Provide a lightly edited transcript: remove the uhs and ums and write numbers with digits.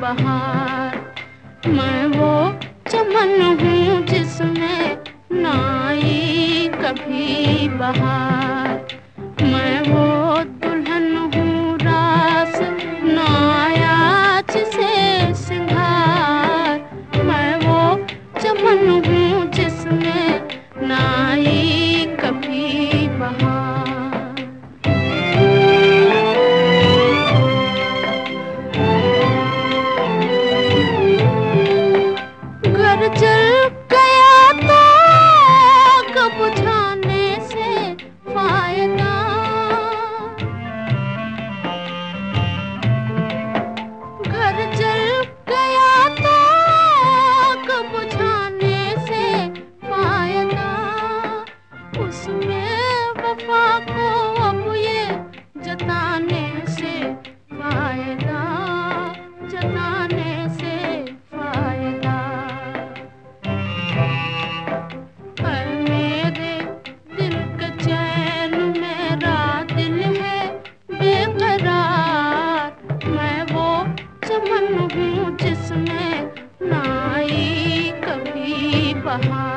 बहार। मैं वो चमन हूँ जिसमें ना आई कभी बहार। मैं वो दुल्हन हूँ रास ना आया जिसे सिंगार। मैं वो चमन हूँ जिसमें ना आई कभी बहार। घर जल गया तो आग बुझाने से फायदा। घर जल गया तो आग बुझाने से फायदा। उसमें वफा को अब ये जताने से फायदा, जताने से फायदा। पर मेरे दिल का चैन मेरा दिल है बेकरार। मैं वो चमन हूँ जिसमें ना आई कभी बहार।